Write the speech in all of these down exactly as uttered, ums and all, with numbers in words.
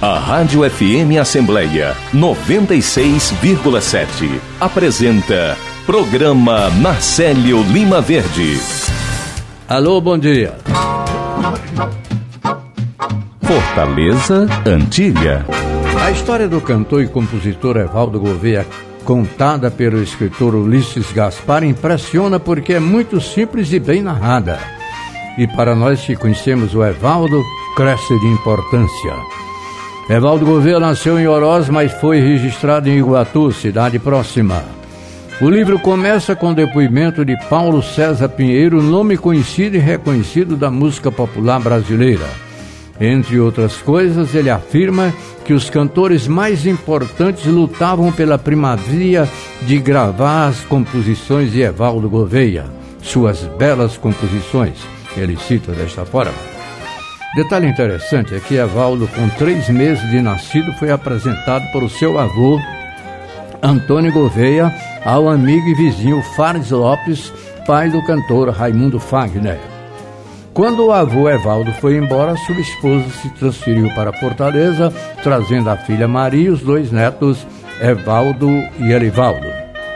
A Rádio F M Assembleia noventa e seis vírgula sete apresenta Programa Marcélio Lima Verde. Alô, bom dia. Fortaleza, Antilha. A história do cantor e compositor Evaldo Gouveia, contada pelo escritor Ulisses Gaspar, impressiona porque é muito simples e bem narrada. E para nós que conhecemos o Evaldo, cresce de importância. Evaldo Gouveia nasceu em Oroz, mas foi registrado em Iguatu, cidade próxima. O livro começa com o depoimento de Paulo César Pinheiro, nome conhecido e reconhecido da música popular brasileira. Entre outras coisas, ele afirma que os cantores mais importantes lutavam pela primazia de gravar as composições de Evaldo Gouveia, suas belas composições. Ele cita desta forma. Detalhe interessante é que Evaldo, com três meses de nascido, foi apresentado por seu avô, Antônio Gouveia, ao amigo e vizinho Fares Lopes, pai do cantor Raimundo Fagner. Quando o avô Evaldo foi embora, sua esposa se transferiu para Fortaleza, trazendo a filha Maria e os dois netos, Evaldo e Elivaldo.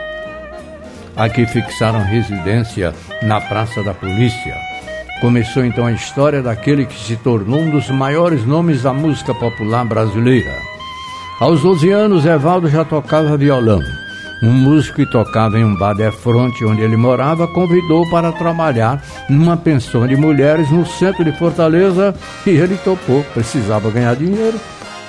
Aqui fixaram residência na Praça da Polícia. Começou então a história daquele que se tornou um dos maiores nomes da música popular brasileira. Aos doze anos, Evaldo já tocava violão. Um músico que tocava em um bar de fronte onde ele morava convidou para trabalhar numa pensão de mulheres no centro de Fortaleza e ele topou, precisava ganhar dinheiro.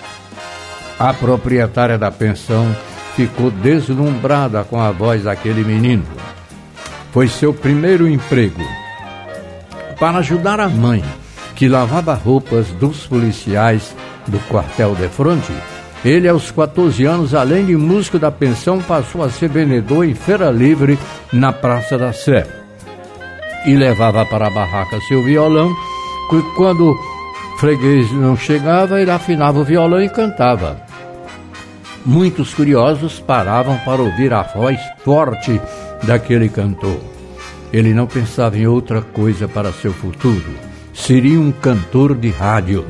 A proprietária da pensão ficou deslumbrada com a voz daquele menino. Foi seu primeiro emprego. Para ajudar a mãe, que lavava roupas dos policiais do quartel de fronte, ele, aos quatorze anos, além de músico da pensão, passou a ser vendedor em feira livre na Praça da Sé. E levava para a barraca seu violão, que quando o freguês não chegava, ele afinava o violão e cantava. Muitos curiosos paravam para ouvir a voz forte daquele cantor. Ele não pensava em outra coisa para seu futuro. Seria um cantor de rádio.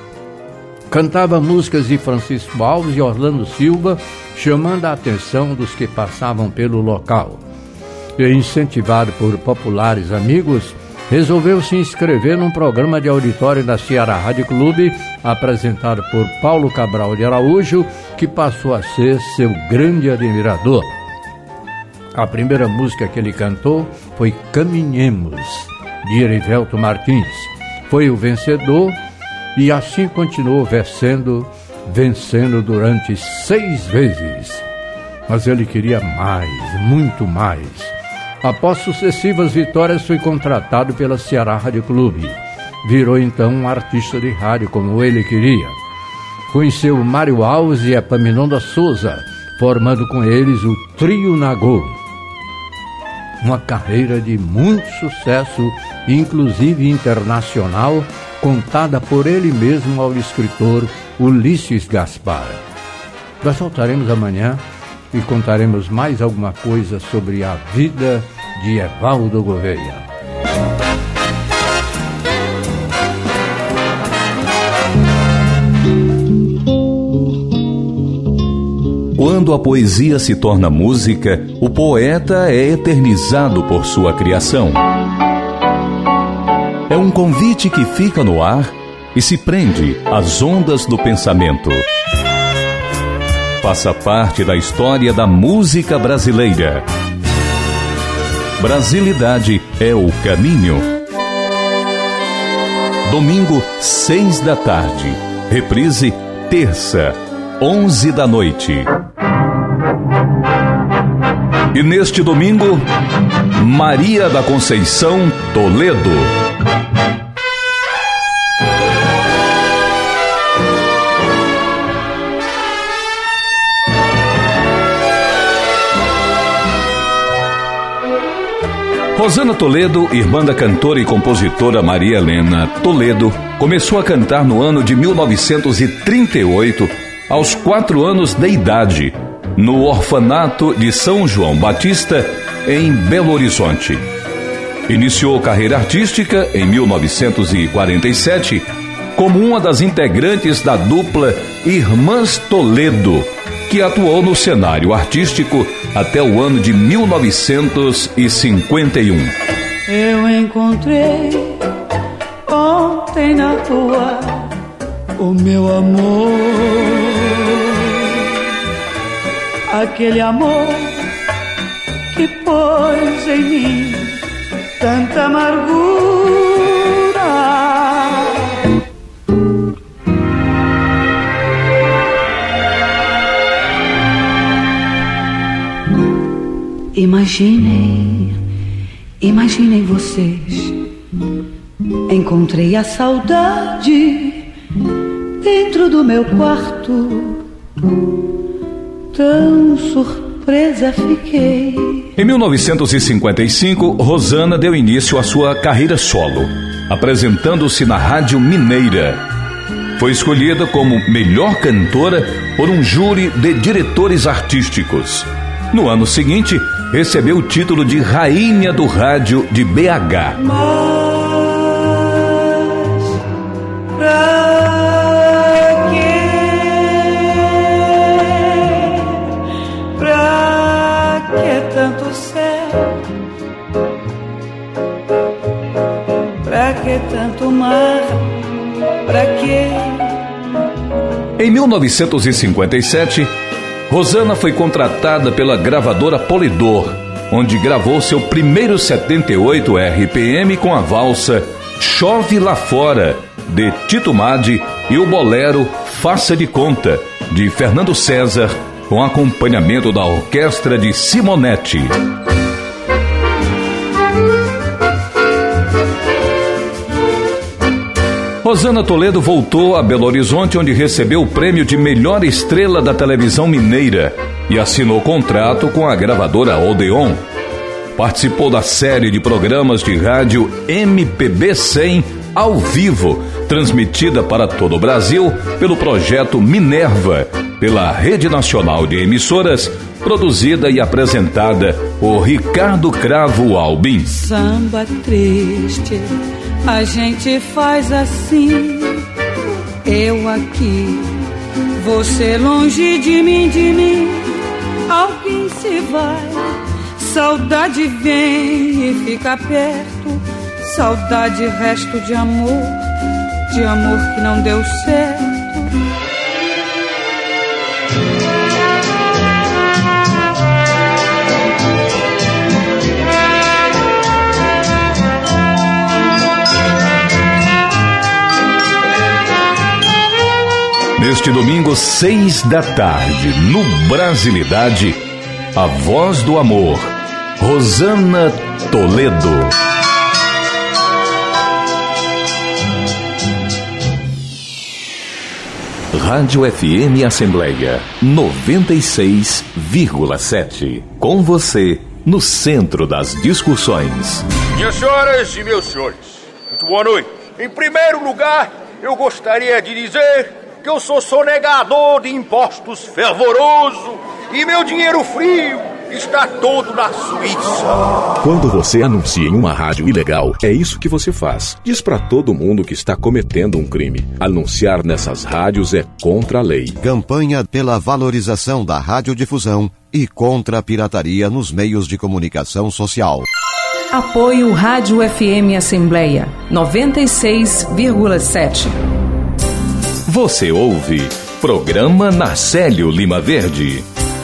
Cantava músicas de Francisco Alves e Orlando Silva, chamando a atenção dos que passavam pelo local. E, incentivado por populares amigos, resolveu se inscrever num programa de auditório da Ceará Rádio Clube, apresentado por Paulo Cabral de Araújo, que passou a ser seu grande admirador. A primeira música que ele cantou foi Caminhemos, de Erivelto Martins. Foi o vencedor e assim continuou vencendo, vencendo durante seis vezes. Mas ele queria mais, muito mais. Após sucessivas vitórias, foi contratado pela Ceará Rádio Clube. Virou então um artista de rádio como ele queria. Conheceu Mário Alves e Epaminondas Souza, formando com eles o Trio Nagô. Uma carreira de muito sucesso, inclusive internacional, contada por ele mesmo ao escritor Ulisses Gaspar. Nós voltaremos amanhã e contaremos mais alguma coisa sobre a vida de Evaldo Gouveia. Quando a poesia se torna música, o poeta é eternizado por sua criação. É um convite que fica no ar e se prende às ondas do pensamento. Faça parte da história da música brasileira. Brasilidade é o caminho. Domingo, seis da tarde. Reprise, terça, onze da noite. E neste domingo, Maria da Conceição Toledo. Rosana Toledo, irmã da cantora e compositora Maria Helena Toledo, começou a cantar no ano de mil novecentos e trinta e oito, aos quatro anos de idade, no orfanato de São João Batista, em Belo Horizonte. Iniciou carreira artística em mil novecentos e quarenta e sete, como uma das integrantes da dupla Irmãs Toledo, que atuou no cenário artístico até o ano de mil novecentos e cinquenta e um. Eu encontrei ontem na rua o meu amor, aquele amor que pôs em mim tanta amargura. Imaginem, imaginem vocês, encontrei a saudade dentro do meu quarto, tão surpresa fiquei. Em mil novecentos e cinquenta e cinco, Rosana deu início à sua carreira solo, apresentando-se na Rádio Mineira. Foi escolhida como melhor cantora por um júri de diretores artísticos. No ano seguinte, recebeu o título de Rainha do Rádio de B H. Mas pra quê? Pra que tanto céu? Pra que tanto mar? Pra quê? Em mil novecentos e cinquenta e sete, Rosana foi contratada pela gravadora Polydor, onde gravou seu primeiro setenta e oito R P M com a valsa Chove Lá Fora, de Tito Madi, e o bolero Faça de Conta, de Fernando César, com acompanhamento da orquestra de Simonetti. Rosana Toledo voltou a Belo Horizonte, onde recebeu o prêmio de melhor estrela da televisão mineira e assinou contrato com a gravadora Odeon. Participou da série de programas de rádio M P B cem ao vivo, transmitida para todo o Brasil pelo projeto Minerva, pela Rede Nacional de Emissoras, produzida e apresentada por Ricardo Cravo Albim. Samba triste, a gente faz assim, eu aqui, você longe de mim, de mim, alguém se vai, saudade vem e fica perto, saudade resto de amor, de amor que não deu certo. Neste domingo, seis da tarde, no Brasilidade, a voz do amor, Rosana Toledo. Rádio F M Assembleia noventa e seis vírgula sete. Com você, no centro das discussões. Minhas senhoras e meus senhores, muito boa noite. Em primeiro lugar, eu gostaria de dizer que eu sou sonegador de impostos fervoroso e meu dinheiro frio está todo na Suíça. Quando você anuncia em uma rádio ilegal, é isso que você faz. Diz pra todo mundo que está cometendo um crime. Anunciar nessas rádios é contra a lei. Campanha pela valorização da radiodifusão e contra a pirataria nos meios de comunicação social. Apoio Rádio F M Assembleia noventa e seis vírgula sete. Você ouve Programa Narcélio Lima Verde.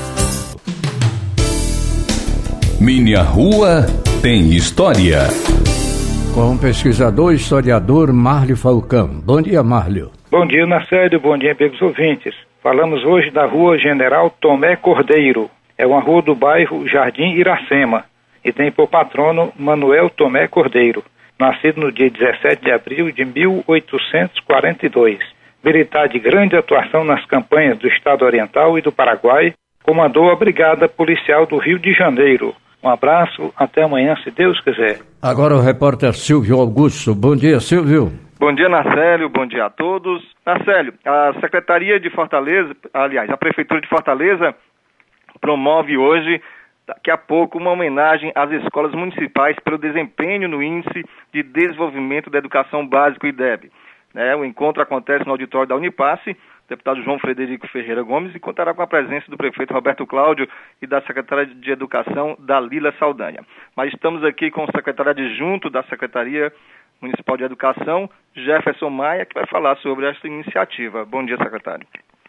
Minha Rua Tem História. Com o pesquisador e historiador Márlio Falcão. Bom dia, Márlio. Bom dia, Narcélio. Bom dia, amigos ouvintes. Falamos hoje da Rua General Tomé Cordeiro. É uma rua do bairro Jardim Iracema e tem por patrono Manuel Tomé Cordeiro, nascido no dia dezessete de abril de mil oitocentos e quarenta e dois. Militar de grande atuação nas campanhas do Estado Oriental e do Paraguai, comandou a Brigada Policial do Rio de Janeiro. Um abraço, até amanhã, se Deus quiser. Agora o repórter Silvio Augusto. Bom dia, Silvio. Bom dia, Narcélio. Bom dia a todos. Narcélio, a Secretaria de Fortaleza, aliás, a Prefeitura de Fortaleza promove hoje, daqui a pouco, uma homenagem às escolas municipais pelo desempenho no Índice de Desenvolvimento da Educação Básica, I D E B. Né? O encontro acontece no auditório da Unipasse, o deputado João Frederico Ferreira Gomes, e contará com a presença do prefeito Roberto Cláudio e da secretária de Educação, Dalila Saldanha. Mas estamos aqui com o secretário adjunto da Secretaria Municipal de Educação, Jefferson Maia, que vai falar sobre esta iniciativa. Bom dia, secretário.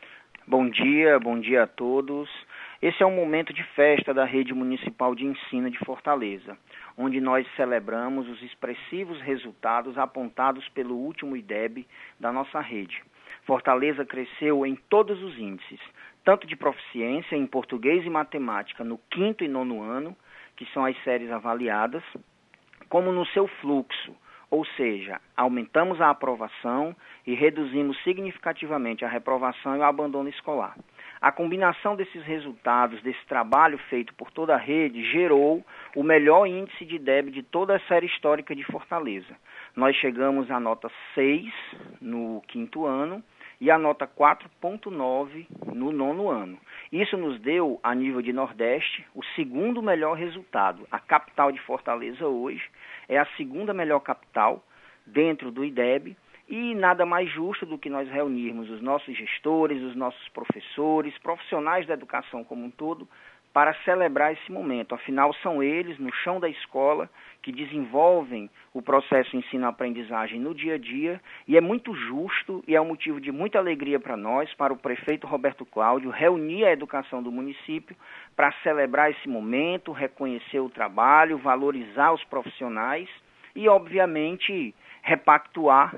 Bom dia, bom dia a todos. Esse é um momento de festa da Rede Municipal de Ensino de Fortaleza, onde nós celebramos os expressivos resultados apontados pelo último I D E B da nossa rede. Fortaleza cresceu em todos os índices, tanto de proficiência em português e matemática no quinto e nono ano, que são as séries avaliadas, como no seu fluxo, ou seja, aumentamos a aprovação e reduzimos significativamente a reprovação e o abandono escolar. A combinação desses resultados, desse trabalho feito por toda a rede, gerou o melhor índice de I D E B de toda a série histórica de Fortaleza. Nós chegamos à nota seis no quinto ano e a nota quatro vírgula nove no nono ano. Isso nos deu, a nível de Nordeste, o segundo melhor resultado. A capital de Fortaleza hoje é a segunda melhor capital dentro do I D E B, e nada mais justo do que nós reunirmos os nossos gestores, os nossos professores, profissionais da educação como um todo, para celebrar esse momento. Afinal, são eles, no chão da escola, que desenvolvem o processo ensino-aprendizagem no dia a dia, e é muito justo e é um motivo de muita alegria para nós, para o prefeito Roberto Cláudio, reunir a educação do município para celebrar esse momento, reconhecer o trabalho, valorizar os profissionais e, obviamente, repactuar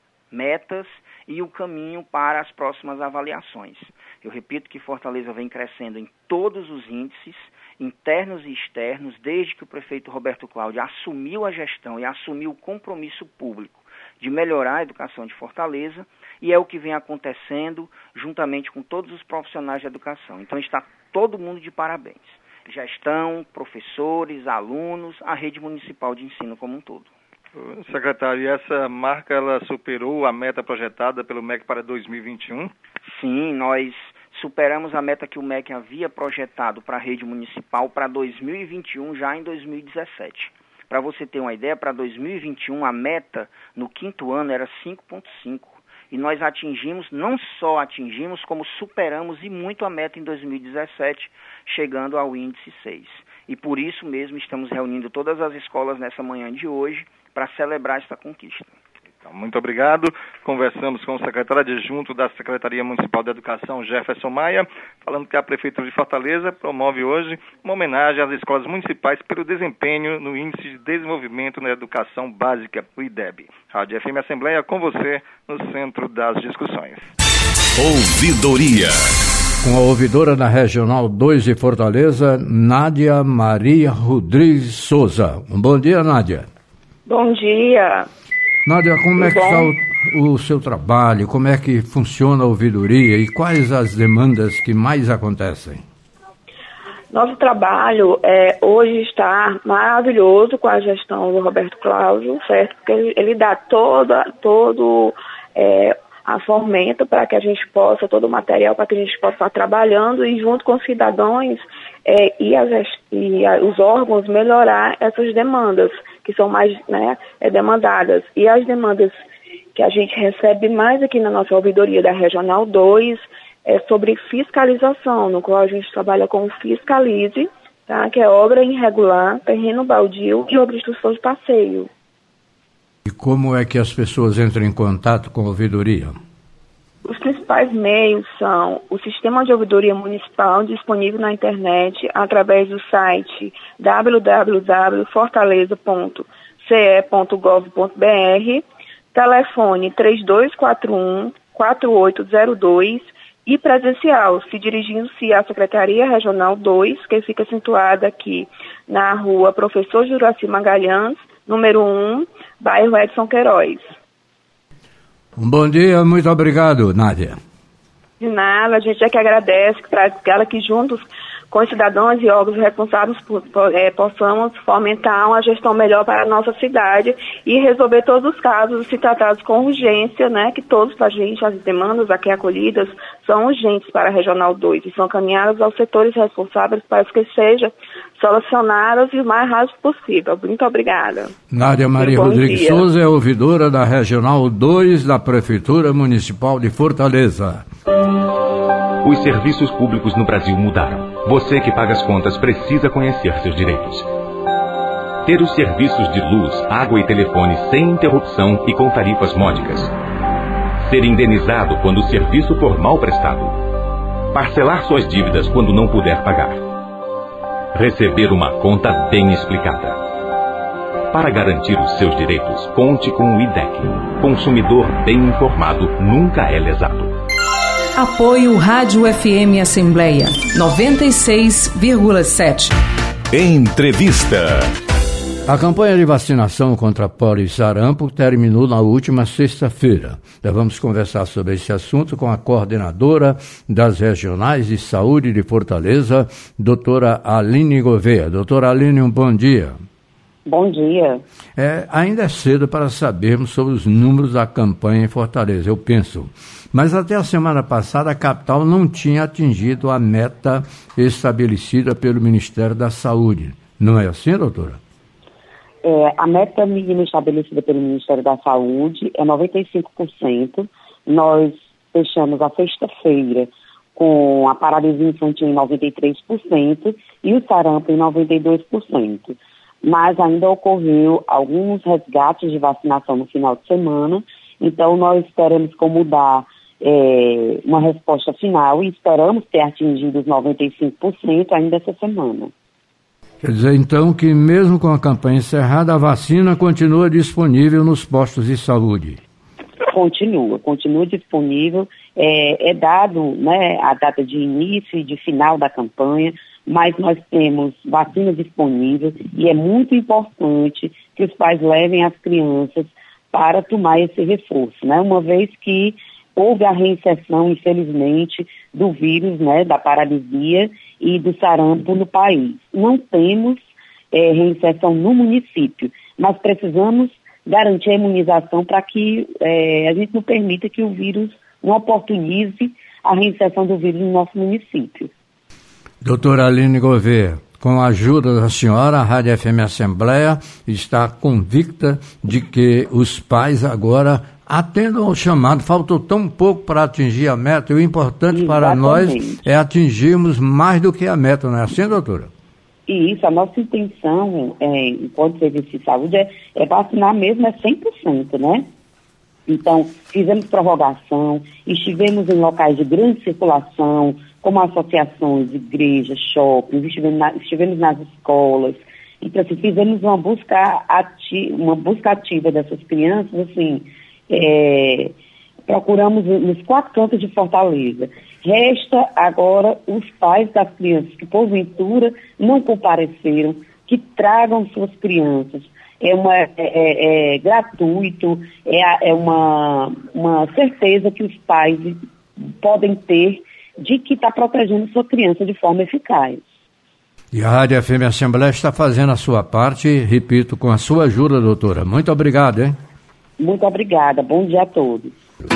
metas e o caminho para as próximas avaliações. Eu repito que Fortaleza vem crescendo em todos os índices, internos e externos, desde que o prefeito Roberto Cláudio assumiu a gestão e assumiu o compromisso público de melhorar a educação de Fortaleza, e é o que vem acontecendo juntamente com todos os profissionais da educação. Então está todo mundo de parabéns. Gestão, professores, alunos, a rede municipal de ensino como um todo. Secretário, essa marca ela superou a meta projetada pelo M E C para dois mil e vinte e um? Sim, nós superamos a meta que o M E C havia projetado para a rede municipal para dois mil e vinte e um, já em dois mil e dezessete. Para você ter uma ideia, para dois mil e vinte e um a meta no quinto ano era cinco vírgula cinco. E nós atingimos, não só atingimos, como superamos e muito a meta em dois mil e dezessete, chegando ao índice seis. E por isso mesmo estamos reunindo todas as escolas nessa manhã de hoje para celebrar esta conquista. Então, muito obrigado. Conversamos com o secretário adjunto da Secretaria Municipal de Educação, Jefferson Maia, falando que a Prefeitura de Fortaleza promove hoje uma homenagem às escolas municipais pelo desempenho no Índice de Desenvolvimento na Educação Básica, o I D E B. Rádio F M Assembleia com você no centro das discussões. Ouvidoria. Com a ouvidora na Regional dois de Fortaleza, Nádia Maria Rodrigues Souza. Um bom dia, Nádia. Bom dia. Nádia, como é que bom? está o, o seu trabalho? Como é que funciona a ouvidoria e quais as demandas que mais acontecem? Nosso trabalho é, hoje está maravilhoso com a gestão do Roberto Cláudio, certo? Porque ele, ele dá toda, todo é, a fomento para que a gente possa, todo o material para que a gente possa estar trabalhando e junto com os cidadãos é, e, as, e a, os órgãos melhorar essas demandas que são mais né, é, demandadas. E as demandas que a gente recebe mais aqui na nossa ouvidoria da Regional dois é sobre fiscalização, no qual a gente trabalha com o Fiscalize, tá, que é obra irregular, terreno baldio e obstrução de passeio. E como é que as pessoas entram em contato com a ouvidoria? Os principais meios são o Sistema de Ouvidoria Municipal, disponível na internet através do site w w w ponto fortaleza ponto c e ponto gov ponto b r, telefone três dois quatro um, quatro oito zero dois e presencial, se dirigindo-se à Secretaria Regional dois, que fica situada aqui na rua Professor Juraci Magalhães, número um, bairro Edson Queiroz. Um bom dia, muito obrigado, Nádia. De nada, a gente é que agradece, que traz ela que juntos com os cidadãos e órgãos responsáveis por, por, é, possamos fomentar uma gestão melhor para a nossa cidade e resolver todos os casos, se tratados com urgência, né, que todos para a gente, as demandas aqui acolhidas, são urgentes para a Regional dois e são caminhadas aos setores responsáveis para que sejam solucionadas o mais rápido possível. Muito obrigada. Nádia Maria Rodrigues dia. Souza é ouvidora da Regional dois da Prefeitura Municipal de Fortaleza. Os serviços públicos no Brasil mudaram. Você que paga as contas precisa conhecer seus direitos. Ter os serviços de luz, água e telefone sem interrupção e com tarifas módicas. Ser indenizado quando o serviço for mal prestado. Parcelar suas dívidas quando não puder pagar. Receber uma conta bem explicada. Para garantir os seus direitos, conte com o I D E C. Consumidor bem informado nunca é lesado. Apoio Rádio F M Assembleia noventa e seis vírgula sete. Entrevista. A campanha de vacinação contra pólio e sarampo terminou na última sexta-feira. Nós vamos conversar sobre esse assunto com a coordenadora das regionais de saúde de Fortaleza, doutora Aline Gouveia. Doutora Aline, um bom dia. Bom dia. É, ainda é cedo para sabermos sobre os números da campanha em Fortaleza, eu penso. Mas até a semana passada a capital não tinha atingido a meta estabelecida pelo Ministério da Saúde. Não é assim, doutora? É, a meta mínima estabelecida pelo Ministério da Saúde é noventa e cinco por cento. Nós fechamos a sexta-feira com a paralisia infantil em noventa e três por cento e o sarampo em noventa e dois por cento. Mas ainda ocorreu alguns resgates de vacinação no final de semana, então nós esperamos como dar é, uma resposta final e esperamos ter atingido os noventa e cinco por cento ainda essa semana. Quer dizer, então, que mesmo com a campanha encerrada, a vacina continua disponível nos postos de saúde? Continua, continua disponível. É, é dado, né, a data de início e de final da campanha, mas nós temos vacina disponível e é muito importante que os pais levem as crianças para tomar esse reforço, né? Uma vez que houve a reinserção, infelizmente, do vírus, né, da paralisia e do sarampo no país. Não temos é, reinserção no município, mas precisamos garantir a imunização para que é, a gente não permita que o vírus não oportunize a reinserção do vírus no nosso município. Doutora Aline Gouveia, com a ajuda da senhora, a Rádio F M Assembleia está convicta de que os pais agora atendam ao chamado. Faltou tão pouco para atingir a meta e o importante Exatamente. Para nós é atingirmos mais do que a meta, não é assim, doutora? E isso, a nossa intenção, é, enquanto serviço de saúde, é, é vacinar mesmo, é cem por cento, né? Então, fizemos prorrogação, estivemos em locais de grande circulação, como associações, igrejas, shoppings, estivemos, na, estivemos nas escolas. Então, assim, fizemos uma busca, ati, uma busca ativa dessas crianças, assim, é, procuramos nos quatro cantos de Fortaleza. Resta agora os pais das crianças que, porventura, não compareceram, que tragam suas crianças. É, uma, é, é, é gratuito, é, é uma, uma certeza que os pais podem ter de que está protegendo sua criança de forma eficaz. E a Rádio F M Assembleia está fazendo a sua parte, repito, com a sua ajuda, doutora. Muito obrigado, hein? Muito obrigada. Bom dia a todos.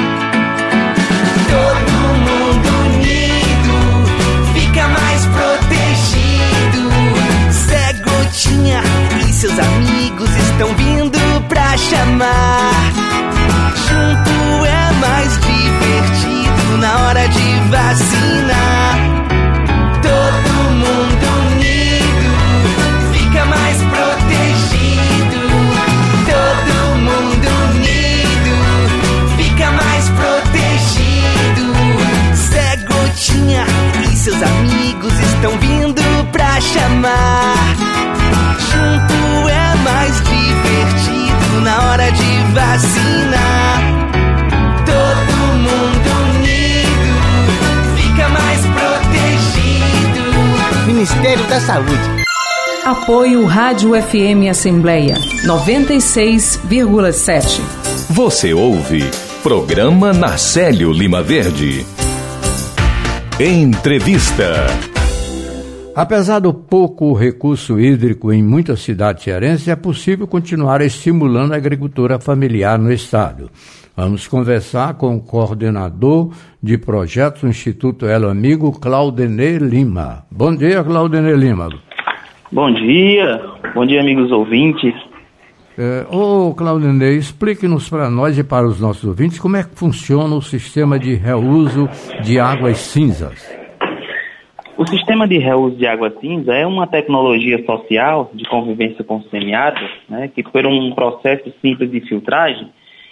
Todo mundo unido fica mais protegido. Zé Gotinha e seus amigos estão vindo pra chamar. Junto é mais divertido na hora de vacinar. Todo mundo unido fica mais protegido. Todo mundo unido fica mais protegido. Zé Gotinha e seus amigos estão vindo pra chamar. Junto é mais divertido na hora de vacinar. Todo mundo unido fica mais protegido. Ministério da Saúde. Apoio Rádio F M Assembleia noventa e seis vírgula sete. Você ouve Programa Narcélio Lima Verde. Entrevista. Apesar do pouco recurso hídrico em muitas cidades cearenses, é possível continuar estimulando a agricultura familiar no estado. Vamos conversar com o coordenador de projetos do Instituto Elo Amigo, Claudenê Lima. Bom dia, Claudenê Lima. Bom dia, bom dia, amigos ouvintes. É, ô, Claudenê, explique-nos para nós e para os nossos ouvintes como é que funciona o sistema de reuso de águas cinzas. O sistema de reuso de água cinza é uma tecnologia social de convivência com semiárido, né, que por um processo simples de filtragem,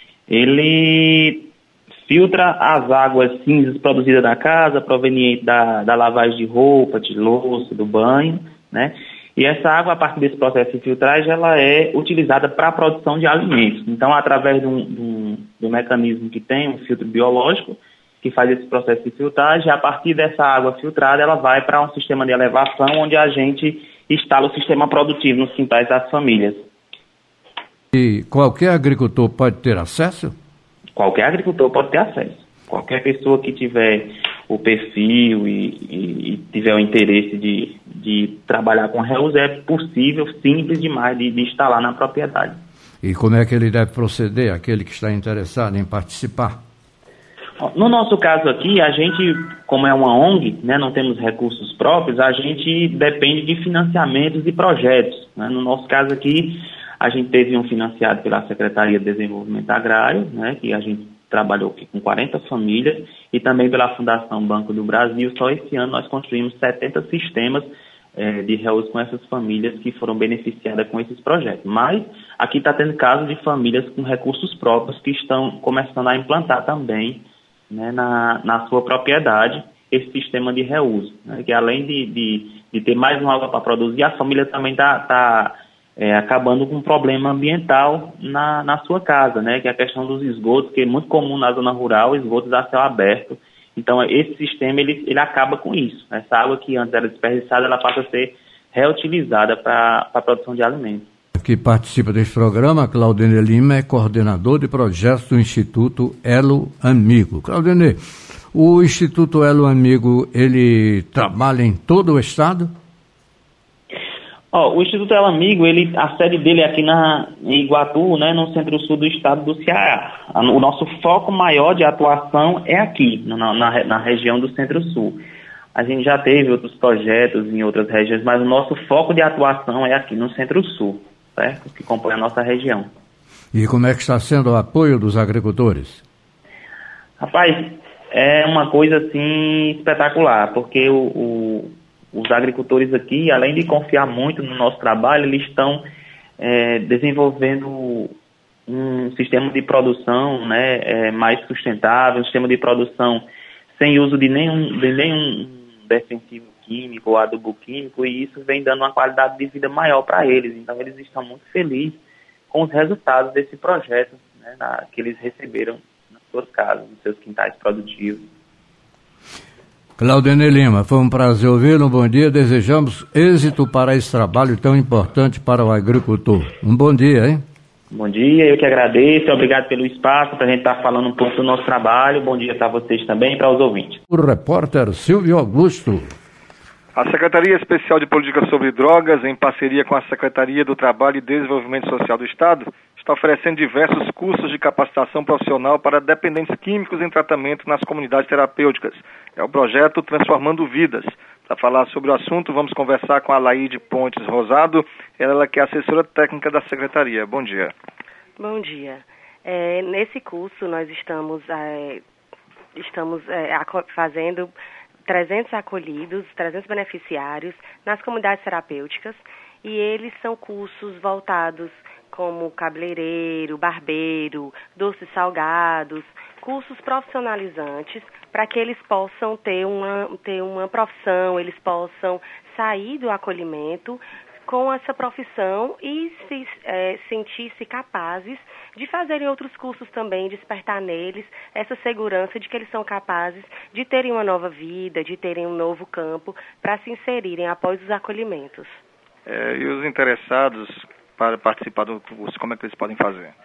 ele filtra as águas cinzas produzidas da casa, provenientes da, da lavagem de roupa, de louça, do banho, né, e essa água, a partir desse processo de filtragem, ela é utilizada para a produção de alimentos. Então, através de um, de um, de um mecanismo que tem um filtro biológico, que faz esse processo de filtragem, a partir dessa água filtrada, ela vai para um sistema de elevação, onde a gente instala o sistema produtivo nos quintais das famílias. E qualquer agricultor pode ter acesso? Qualquer agricultor pode ter acesso. Qualquer pessoa que tiver o perfil e, e, e tiver o interesse de, de trabalhar com reuso, é possível, simples demais, de, de instalar na propriedade. E como é que ele deve proceder, aquele que está interessado em participar? No nosso caso aqui, a gente, como é uma O N G, né, não temos recursos próprios, a gente depende de financiamentos e projetos. Né? No nosso caso aqui, a gente teve um financiado pela Secretaria de Desenvolvimento Agrário, né, que a gente trabalhou aqui com quarenta famílias, e também pela Fundação Banco do Brasil. Só esse ano nós construímos setenta sistemas eh, de reuso com essas famílias que foram beneficiadas com esses projetos. Mas aqui está tendo casos de famílias com recursos próprios que estão começando a implantar também, né, na, na sua propriedade, esse sistema de reuso, né, que além de, de, de ter mais uma água para produzir, a família também está tá, é, acabando com um problema ambiental na, na sua casa, né, que é a questão dos esgotos, que é muito comum na zona rural, esgotos a céu aberto. Então, esse sistema, ele, ele acaba com isso. Essa água que antes era desperdiçada, ela passa a ser reutilizada para a produção de alimentos. Que participa deste programa, Claudenê Lima, é coordenador de projetos do Instituto Elo Amigo. Claudenê, o Instituto Elo Amigo, ele trabalha em todo o estado? Oh, o Instituto Elo Amigo, ele, a sede dele é aqui na, em Iguatu, né, no centro-sul do estado do Ceará. O nosso foco maior de atuação é aqui, na, na, na região do centro-sul. A gente já teve outros projetos em outras regiões, mas o nosso foco de atuação é aqui no centro-sul, certo? Que compõe a nossa região. E como é que está sendo o apoio dos agricultores? Rapaz, é uma coisa assim espetacular, porque o, o, os agricultores aqui, além de confiar muito no nosso trabalho, eles estão é, desenvolvendo um sistema de produção, né, é, mais sustentável, um sistema de produção sem uso de nenhum, de nenhum defensivo químico ou adubo químico, e isso vem dando uma qualidade de vida maior para eles. Então, eles estão muito felizes com os resultados desse projeto, né, na, que eles receberam nas suas casas, nos seus quintais produtivos. Claudenê Lima, foi um prazer ouvi-lo, um bom dia, desejamos êxito para esse trabalho tão importante para o agricultor. Um bom dia, hein? Bom dia, eu que agradeço, obrigado pelo espaço para a gente estar tá falando um pouco do nosso trabalho. Bom dia para vocês também e para os ouvintes. O repórter Silvio Augusto. A Secretaria Especial de Política sobre Drogas, em parceria com a Secretaria do Trabalho e Desenvolvimento Social do Estado, está oferecendo diversos cursos de capacitação profissional para dependentes químicos em tratamento nas comunidades terapêuticas. É o projeto Transformando Vidas. Para falar sobre o assunto, vamos conversar com a Laíde Pontes Rosado, ela que é assessora técnica da Secretaria. Bom dia. Bom dia. É, nesse curso, nós estamos, é, estamos é, fazendo trezentos acolhidos, trezentos beneficiários nas comunidades terapêuticas, e eles são cursos voltados como cabeleireiro, barbeiro, doces salgados, cursos profissionalizantes para que eles possam ter uma, ter uma profissão, eles possam sair do acolhimento com essa profissão e se, é, sentir-se capazes de fazerem outros cursos também, despertar neles essa segurança de que eles são capazes de terem uma nova vida, de terem um novo campo para se inserirem após os acolhimentos. É, e os interessados para participar do curso, como é que eles podem fazer?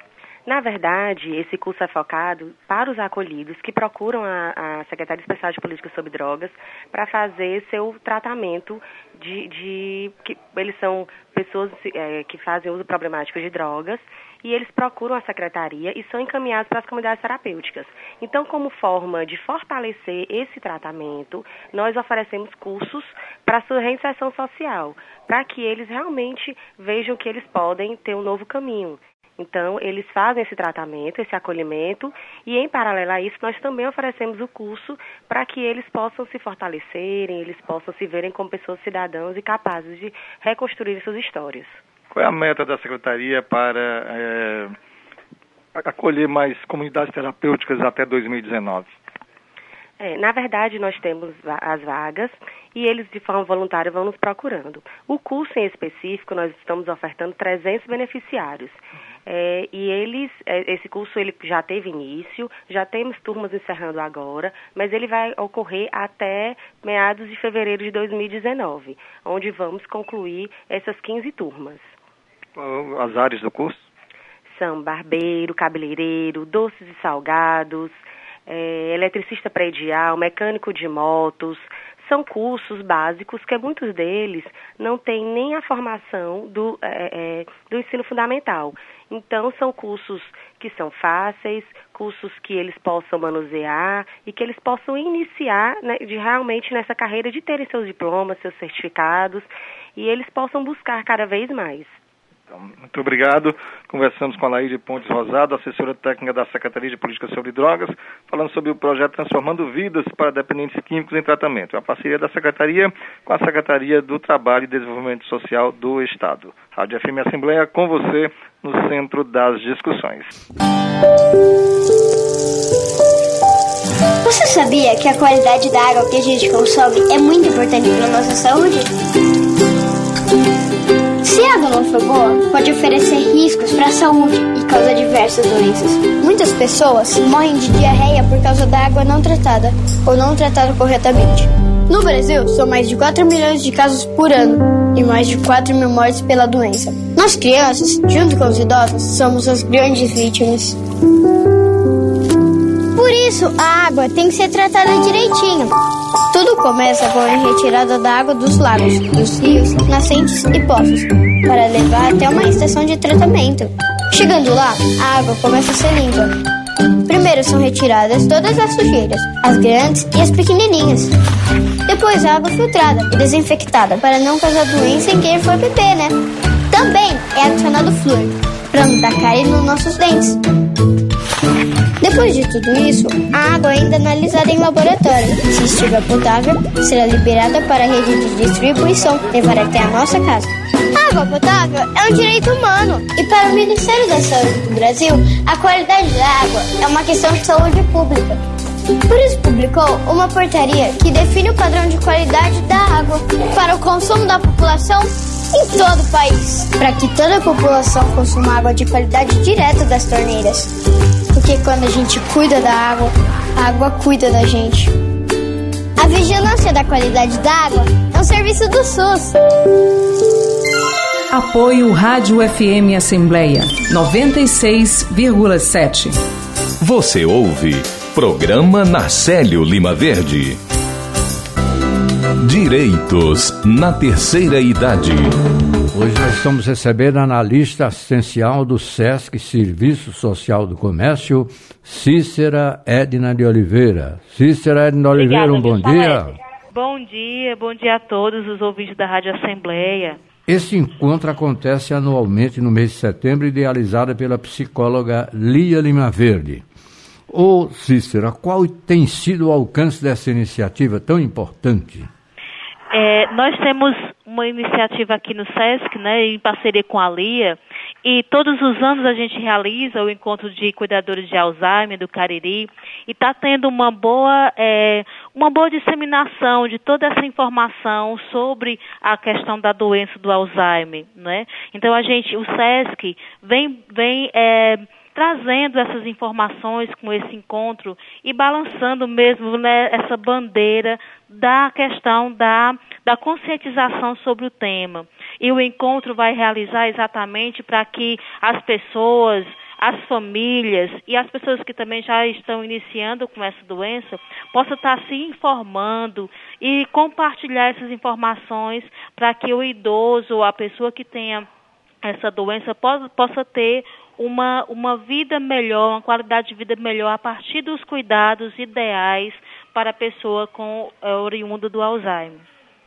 Na verdade, esse curso é focado para os acolhidos que procuram a, a Secretaria Especial de Políticas sobre Drogas para fazer seu tratamento de... de que eles são pessoas é, que fazem uso problemático de drogas e eles procuram a Secretaria e são encaminhados para as comunidades terapêuticas. Então, como forma de fortalecer esse tratamento, nós oferecemos cursos para a sua reinserção social, para que eles realmente vejam que eles podem ter um novo caminho. Então, eles fazem esse tratamento, esse acolhimento, e em paralelo a isso, nós também oferecemos o curso para que eles possam se fortalecerem, eles possam se verem como pessoas cidadãos e capazes de reconstruir suas histórias. Qual é a meta da Secretaria para é, acolher mais comunidades terapêuticas até dois mil e dezenove? É, na verdade, nós temos as vagas e eles, de forma voluntária, vão nos procurando. O curso em específico, nós estamos ofertando trezentos beneficiários. É, e eles, esse curso ele já teve início, já temos turmas encerrando agora, mas ele vai ocorrer até meados de fevereiro de dois mil e dezenove, onde vamos concluir essas quinze turmas. As áreas do curso? São barbeiro, cabeleireiro, doces e salgados, é, eletricista predial, mecânico de motos. São cursos básicos que muitos deles não têm nem a formação do, é, é, do ensino fundamental. Então, são cursos que são fáceis, cursos que eles possam manusear e que eles possam iniciar, né, de, realmente nessa carreira de terem seus diplomas, seus certificados, e eles possam buscar cada vez mais. Então, muito obrigado. Conversamos com a Laíde Pontes Rosado, assessora técnica da Secretaria de Políticas sobre Drogas, falando sobre o projeto Transformando Vidas para Dependentes Químicos em Tratamento, a parceria da Secretaria com a Secretaria do Trabalho e Desenvolvimento Social do Estado. Rádio F M Assembleia, com você no centro das discussões. Você sabia que a qualidade da água que a gente consome é muito importante para a nossa saúde? Se a água não for boa, pode oferecer riscos para a saúde e causar diversas doenças. Muitas pessoas morrem de diarreia por causa da água não tratada ou não tratada corretamente. No Brasil, são mais de quatro milhões de casos por ano e mais de quatro mil mortes pela doença. Nós crianças, junto com os idosos, somos as grandes vítimas. Por isso, a água tem que ser tratada direitinho. Tudo começa com a retirada da água dos lagos, dos rios, nascentes e poços, para levar até uma estação de tratamento. Chegando lá, a água começa a ser limpa. Primeiro são retiradas todas as sujeiras, as grandes e as pequenininhas. Depois a água filtrada e desinfectada para não causar doença em quem for beber, né? Também é adicionado flúor, para não dar cárie nos nossos dentes. Depois de tudo isso, a água é ainda analisada em laboratório. Se estiver potável, será liberada para a rede de distribuição, levar até a nossa casa. A água potável é um direito humano e para o Ministério da Saúde do Brasil, a qualidade da água é uma questão de saúde pública. Por isso publicou uma portaria que define o padrão de qualidade da água para o consumo da população em todo o país, para que toda a população consuma água de qualidade direta das torneiras. Porque quando a gente cuida da água, a água cuida da gente. A vigilância da qualidade da água é um serviço do SUS. Apoio Rádio F M Assembleia noventa e seis vírgula sete. Você ouve Programa Narcélio Lima Verde. Direitos na terceira idade. Hoje nós estamos recebendo a analista assistencial do SESC Serviço Social do Comércio, Cícera Edna de Oliveira. Cícera Edna de Oliveira, um bom dia. Bom dia, bom dia a todos os ouvintes da Rádio Assembleia. Esse encontro acontece anualmente no mês de setembro, idealizado pela psicóloga Lia Lima Verde. Ô Cícera, qual tem sido o alcance dessa iniciativa tão importante? É, nós temos uma iniciativa aqui no SESC, né, em parceria com a Lia, e todos os anos a gente realiza o encontro de cuidadores de Alzheimer do Cariri, e está tendo uma boa, é, uma boa disseminação de toda essa informação sobre a questão da doença do Alzheimer, né? Então a gente, o SESC vem, vem é, trazendo essas informações com esse encontro e balançando mesmo, né, essa bandeira da questão da, da conscientização sobre o tema. E o encontro vai realizar exatamente para que as pessoas, as famílias e as pessoas que também já estão iniciando com essa doença possam estar se informando e compartilhar essas informações para que o idoso, a pessoa que tenha essa doença, possa, possa ter uma, uma vida melhor, uma qualidade de vida melhor a partir dos cuidados ideais para a pessoa com é, oriundo do Alzheimer.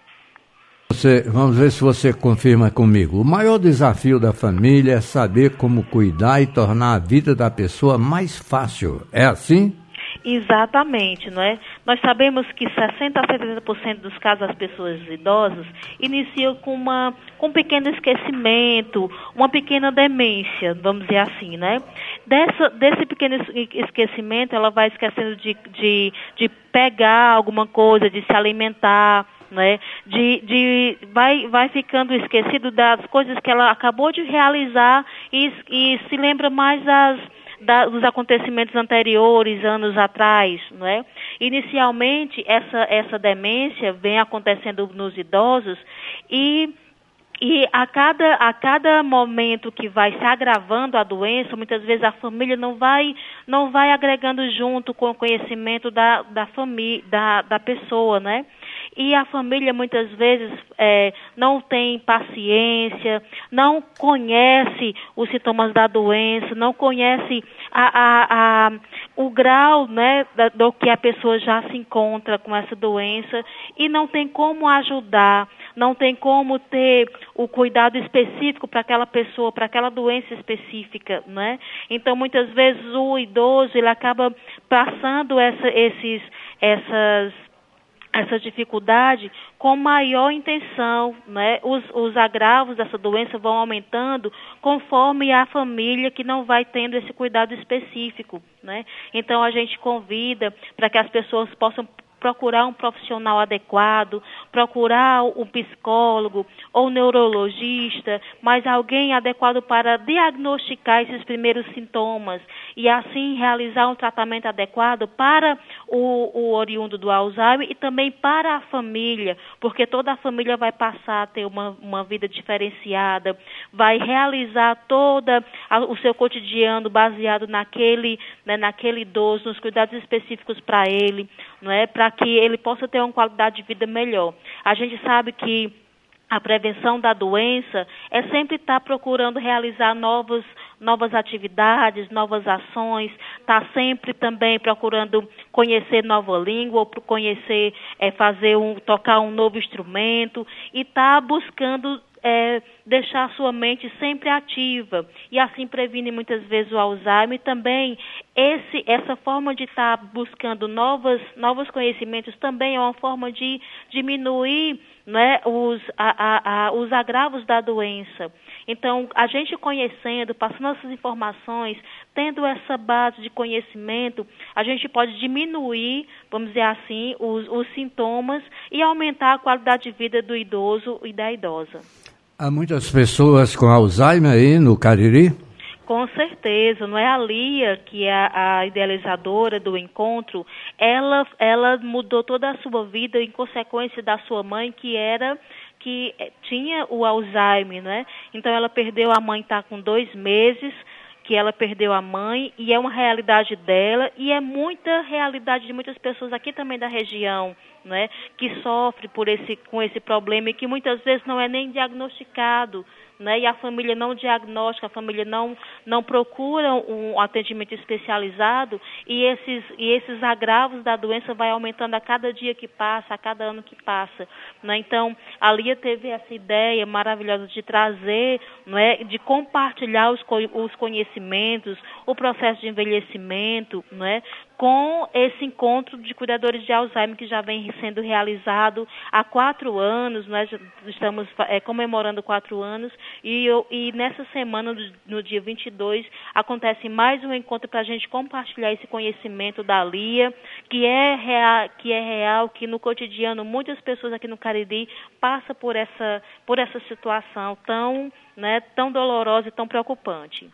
Você, vamos ver se você confirma comigo. O maior desafio da família é saber como cuidar e tornar a vida da pessoa mais fácil. É assim? Exatamente, não é? Nós sabemos que sessenta a setenta por cento dos casos das pessoas idosas iniciam com, uma, com um pequeno esquecimento, uma pequena demência, vamos dizer assim, né? Dessa, desse pequeno esquecimento, ela vai esquecendo de, de, de pegar alguma coisa, de se alimentar, né? De, de, vai, vai ficando esquecido das coisas que ela acabou de realizar e, e se lembra mais das Da, dos acontecimentos anteriores, anos atrás, não é? Inicialmente, essa, essa demência vem acontecendo nos idosos e, e a, cada, a cada momento que vai se agravando a doença, muitas vezes a família não vai, não vai agregando junto com o conhecimento da, da, família, da, da pessoa, né? E a família muitas vezes é, não tem paciência, não conhece os sintomas da doença, não conhece a, a, a, o grau, né, da, do que a pessoa já se encontra com essa doença e não tem como ajudar, não tem como ter o cuidado específico para aquela pessoa, para aquela doença específica, né? Então muitas vezes o idoso ele acaba passando essa, esses, essas essa dificuldade com maior intenção, né? Os, os agravos dessa doença vão aumentando conforme a família que não vai tendo esse cuidado específico, né? Então a gente convida para que as pessoas possam procurar um profissional adequado, procurar um psicólogo ou neurologista, mas alguém adequado para diagnosticar esses primeiros sintomas e assim realizar um tratamento adequado para o, o oriundo do Alzheimer e também para a família, porque toda a família vai passar a ter uma, uma vida diferenciada, vai realizar todo o seu cotidiano baseado naquele, né, naquele idoso, nos cuidados específicos para ele, não é? Para que ele possa ter uma qualidade de vida melhor. A gente sabe que a prevenção da doença é sempre estar procurando realizar novos, novas atividades, novas ações, estar sempre também procurando conhecer nova língua, ou conhecer, é, fazer um, tocar um novo instrumento e estar buscando É, deixar a sua mente sempre ativa e assim previne muitas vezes o Alzheimer e também esse, essa forma de estar tá buscando novas, novos conhecimentos também é uma forma de diminuir, né, os, a, a, a, os agravos da doença. Então, a gente conhecendo, passando essas informações, tendo essa base de conhecimento, a gente pode diminuir, vamos dizer assim, os, os sintomas e aumentar a qualidade de vida do idoso e da idosa. Há muitas pessoas com Alzheimer aí no Cariri? Com certeza, não é? A Lia, que é a, a idealizadora do encontro, ela, ela mudou toda a sua vida em consequência da sua mãe, que era que tinha o Alzheimer, né? Então ela perdeu a mãe, está com dois meses, que ela perdeu a mãe, e é uma realidade dela, e é muita realidade de muitas pessoas aqui também da região, né, que sofre por esse, com esse problema e que muitas vezes não é nem diagnosticado, né, e a família não diagnostica, a família não, não procura um atendimento especializado e esses, e esses agravos da doença vai aumentando a cada dia que passa, a cada ano que passa, né? Então, a Lia teve essa ideia maravilhosa de trazer, né, de compartilhar os, os conhecimentos, o processo de envelhecimento, né, com esse encontro de cuidadores de Alzheimer que já vem sendo realizado há quatro anos, nós estamos é, comemorando quatro anos, e, eu, e nessa semana, no, no dia vinte e dois, acontece mais um encontro para a gente compartilhar esse conhecimento da Lia, que é, real, que é real, que no cotidiano muitas pessoas aqui no Cariri passam por essa, por essa situação tão, né, tão dolorosa e tão preocupante.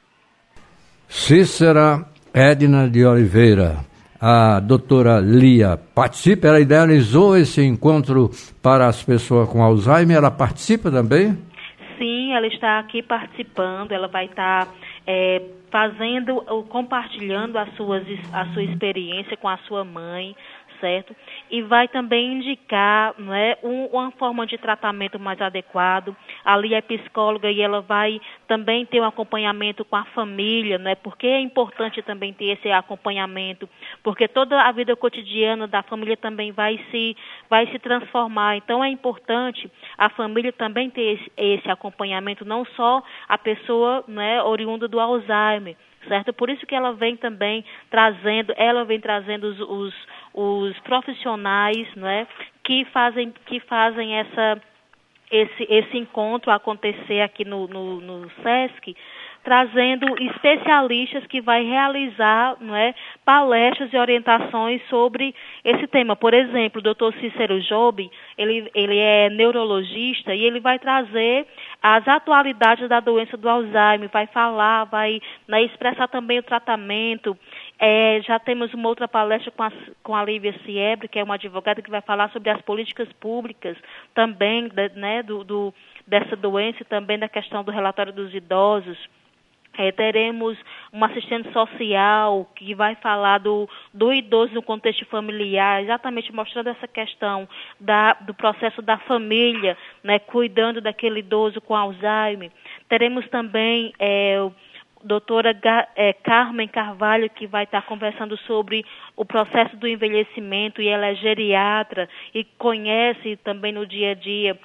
Cícera Edna de Oliveira, a doutora Lia participa, ela idealizou esse encontro para as pessoas com Alzheimer, ela participa também? Sim, ela está aqui participando, ela vai estar é, fazendo, compartilhando as suas, a sua experiência com a sua mãe, certo? E vai também indicar, não é, um, uma forma de tratamento mais adequado. Ali é psicóloga e ela vai também ter um acompanhamento com a família, não é? Porque é importante também ter esse acompanhamento, porque toda a vida cotidiana da família também vai se, vai se transformar. Então é importante a família também ter esse, esse acompanhamento, não só a pessoa, não é, oriunda do Alzheimer, certo? Por isso que ela vem também trazendo, ela vem trazendo os, os, os profissionais, não é, que fazem, que fazem essa, esse, esse encontro acontecer aqui no, no, no SESC, trazendo especialistas que vai realizar, não é, palestras e orientações sobre esse tema. Por exemplo, o doutor Cícero Jobe, ele, ele é neurologista e ele vai trazer as atualidades da doença do Alzheimer, vai falar, vai, né, expressar também o tratamento. É, já temos uma outra palestra com a, com a Lívia Siebre, que é uma advogada que vai falar sobre as políticas públicas também, né, do, do, dessa doença e também da questão do relatório dos idosos. É, teremos uma assistente social que vai falar do, do idoso no contexto familiar, exatamente mostrando essa questão da, do processo da família, né, cuidando daquele idoso com Alzheimer. Teremos também é, a doutora é, Carmen Carvalho, que vai estar conversando sobre o processo do envelhecimento, e ela é geriatra e conhece também no dia a dia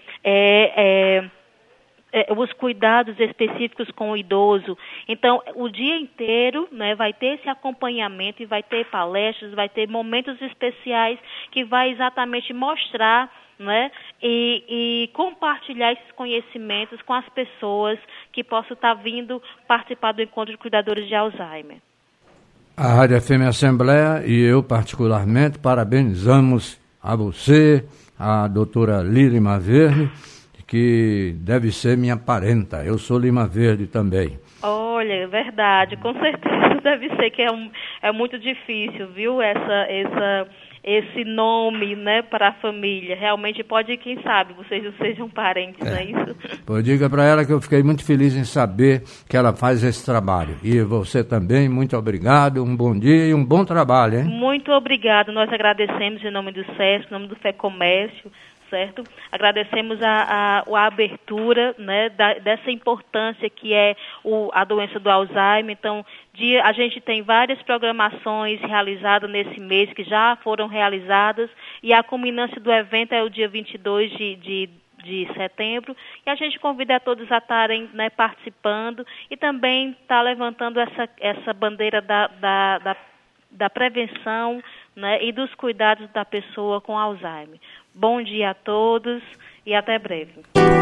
é, é, os cuidados específicos com o idoso. Então, o dia inteiro, né, vai ter esse acompanhamento e vai ter palestras, vai ter momentos especiais que vai exatamente mostrar, né, e, e compartilhar esses conhecimentos com as pessoas que possam estar vindo participar do encontro de cuidadores de Alzheimer. A Rádio F M Assembleia e eu, particularmente, parabenizamos a você, a doutora Lima Verde, que deve ser minha parenta. Eu sou Lima Verde também. Olha, é verdade, com certeza deve ser, que é, um, é muito difícil, viu, essa, essa, esse nome, né, para a família. Realmente pode, quem sabe, vocês não sejam parentes, é. Não é isso? Pois diga para ela que eu fiquei muito feliz em saber que ela faz esse trabalho. E você também, muito obrigado, um bom dia e um bom trabalho, hein? Muito obrigado, nós agradecemos em nome do SESC, em nome do FEComércio, certo? Agradecemos a, a, a abertura, né, da, dessa importância que é o, a doença do Alzheimer. Então, de, a gente tem várias programações realizadas nesse mês, que já foram realizadas, e a culminância do evento é o dia vinte e dois de, de, de setembro, e a gente convida a todos a estarem, né, participando, e também está levantando essa, essa bandeira da, da, da, da prevenção, né, e dos cuidados da pessoa com Alzheimer. Bom dia a todos e até breve.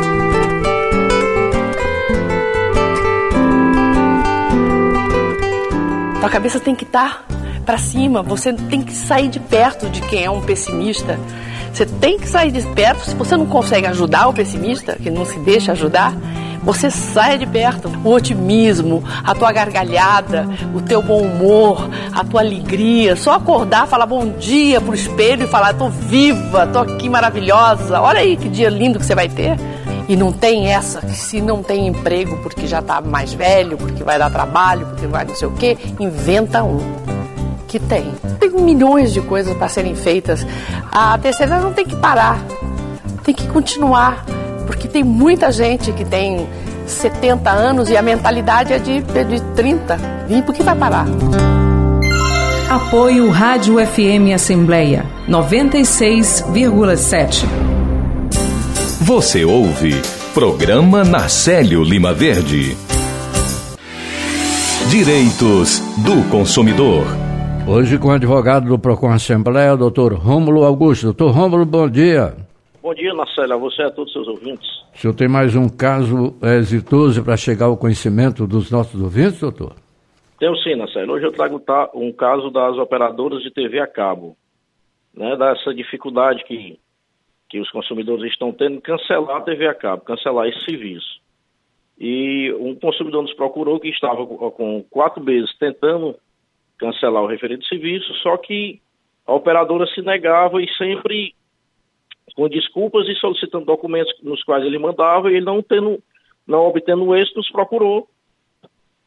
Tua cabeça tem que estar para cima, você tem que sair de perto de quem é um pessimista. Você tem que sair de perto. Se você não consegue ajudar o pessimista, que não se deixa ajudar, você sai de perto. O otimismo, a tua gargalhada, o teu bom humor, a tua alegria. Só acordar, falar bom dia pro espelho e falar: tô viva, tô aqui maravilhosa. Olha aí que dia lindo que você vai ter. E não tem essa, que se não tem emprego porque já tá mais velho, porque vai dar trabalho, porque vai não sei o quê, inventa um. Que tem. Tem milhões de coisas para serem feitas. A terceira não tem que parar, tem que continuar, porque tem muita gente que tem setenta anos e a mentalidade é de, de trinta. E por que vai parar? Apoio Rádio F M Assembleia noventa e seis vírgula sete. Você ouve Programa Nacélio Lima Verde. Direitos do consumidor. Hoje com o advogado do Procon Assembleia, o doutor Rômulo Augusto. Doutor Rômulo, bom dia. Bom dia, Nacélio, a você e a todos os seus ouvintes. O senhor tem mais um caso exitoso para chegar ao conhecimento dos nossos ouvintes, doutor? Tenho sim, Nacélio. Hoje eu trago um caso das operadoras de T V a cabo, né, dessa dificuldade que, que os consumidores estão tendo em cancelar a T V a cabo, cancelar esse serviço. E um consumidor nos procurou que estava com quatro meses tentando cancelar o referido serviço, só que a operadora se negava e sempre com desculpas e solicitando documentos nos quais ele mandava, e ele não, tendo, não obtendo êxito, nos procurou.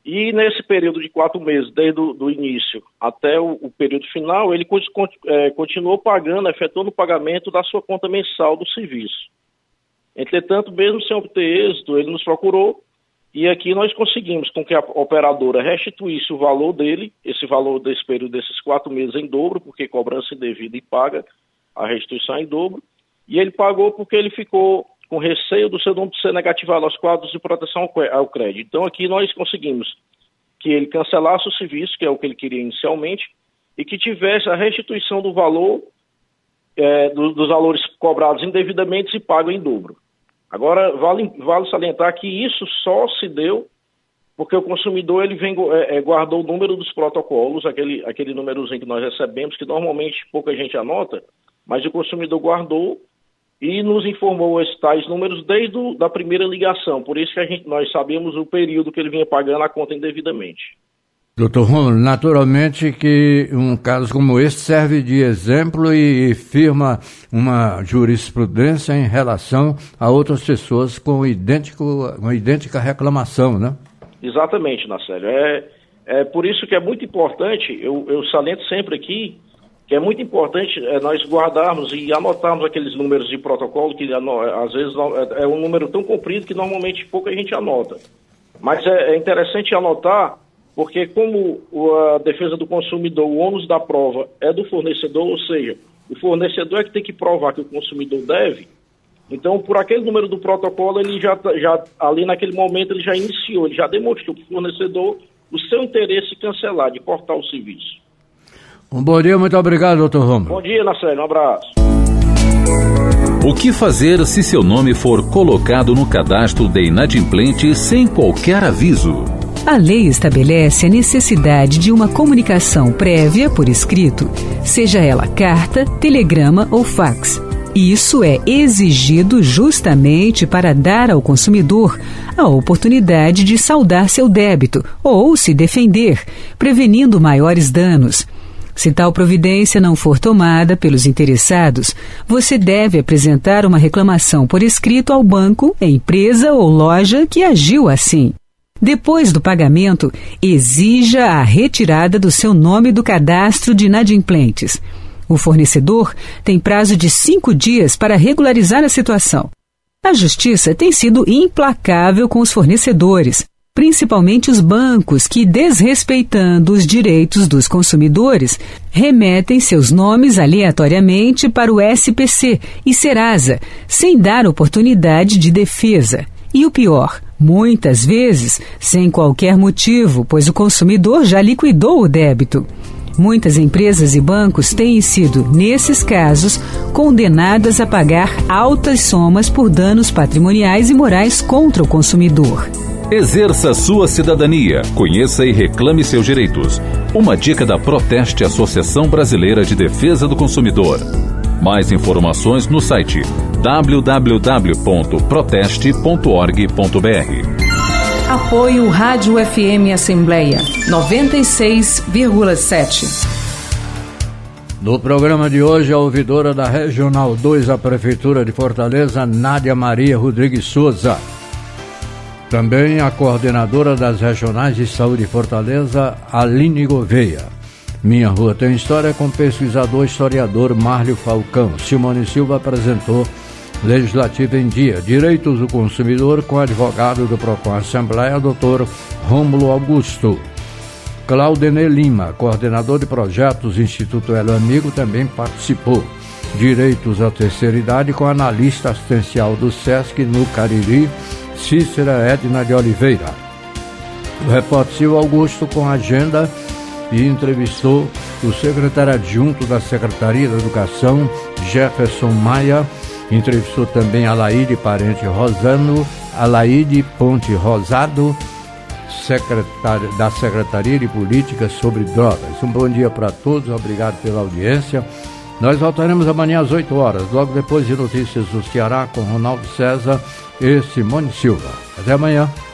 E nesse período de quatro meses, desde o do início até o, o período final, ele é, continuou pagando, efetuando o pagamento da sua conta mensal do serviço. Entretanto, mesmo sem obter êxito, ele nos procurou e aqui nós conseguimos com que a operadora restituísse o valor dele, esse valor desse período, desses quatro meses em dobro, porque cobrança indevida e paga a restituição em dobro, e ele pagou porque ele ficou com receio do seu nome ser negativado aos quadros de proteção ao crédito. Então aqui nós conseguimos que ele cancelasse o serviço, que é o que ele queria inicialmente, e que tivesse a restituição do valor, é, do, dos valores cobrados indevidamente e pago em dobro. Agora, vale, vale salientar que isso só se deu porque o consumidor ele vem, é, guardou o número dos protocolos, aquele, aquele númerozinho que nós recebemos, que normalmente pouca gente anota, mas o consumidor guardou e nos informou esses tais números desde a da primeira ligação. Por isso que a gente, nós sabemos o período que ele vinha pagando a conta indevidamente. doutor Rômulo, naturalmente que um caso como este serve de exemplo e firma uma jurisprudência em relação a outras pessoas com, idêntico, com idêntica reclamação, né? Exatamente, Nacélio. É, é por isso que é muito importante, eu, eu saliento sempre aqui, que é muito importante é, nós guardarmos e anotarmos aqueles números de protocolo, que às vezes é um número tão comprido que normalmente pouca gente anota. Mas é, é interessante anotar, porque como a defesa do consumidor, o ônus da prova é do fornecedor, ou seja, o fornecedor é que tem que provar que o consumidor deve, então por aquele número do protocolo, ele já, já ali naquele momento, ele já iniciou, ele já demonstrou para o fornecedor o seu interesse em cancelar, de cortar o serviço. Um bom dia, muito obrigado, doutor Rômulo. Bom dia, Nacélio, um abraço. O que fazer se seu nome for colocado no cadastro de inadimplente sem qualquer aviso? A lei estabelece a necessidade de uma comunicação prévia por escrito, seja ela carta, telegrama ou fax. Isso é exigido justamente para dar ao consumidor a oportunidade de saldar seu débito ou se defender, prevenindo maiores danos. Se tal providência não for tomada pelos interessados, você deve apresentar uma reclamação por escrito ao banco, empresa ou loja que agiu assim. Depois do pagamento, exija a retirada do seu nome do cadastro de inadimplentes. O fornecedor tem prazo de cinco dias para regularizar a situação. A Justiça tem sido implacável com os fornecedores, principalmente os bancos que, desrespeitando os direitos dos consumidores, remetem seus nomes aleatoriamente para o S P C e Serasa, sem dar oportunidade de defesa. E o pior, muitas vezes, sem qualquer motivo, pois o consumidor já liquidou o débito. Muitas empresas e bancos têm sido, nesses casos, condenadas a pagar altas somas por danos patrimoniais e morais contra o consumidor. Exerça sua cidadania, conheça e reclame seus direitos. Uma dica da Proteste, Associação Brasileira de Defesa do Consumidor. Mais informações no site w w w ponto proteste ponto org ponto b r. Apoio Rádio F M Assembleia noventa e seis vírgula sete. No programa de hoje, a ouvidora da Regional dois da Prefeitura de Fortaleza, Nádia Maria Rodrigues Souza. Também a coordenadora das Regionais de Saúde de Fortaleza, Aline Gouveia. Minha Rua Tem História, com pesquisador historiador Márcio Falcão. Simone Silva apresentou Legislativa em Dia, Direitos do Consumidor, com advogado do Procon Assembleia, doutor Rômulo Augusto. Claudenê Lima, coordenador de projetos Instituto Elo Amigo, também participou. Direitos à Terceira Idade, com analista assistencial do SESC no Cariri, Cícera Edna de Oliveira. O repórter Silvio Augusto, com agenda, e entrevistou o secretário adjunto da Secretaria da Educação, Jefferson Maia. Entrevistou também Alaide Parente Rosano, Alaide Ponte Rosado, secretária da Secretaria de Políticas sobre Drogas. Um bom dia para todos, obrigado pela audiência. Nós voltaremos amanhã às oito horas, logo depois de notícias do Ceará, com Ronaldo César e Simone Silva. Até amanhã.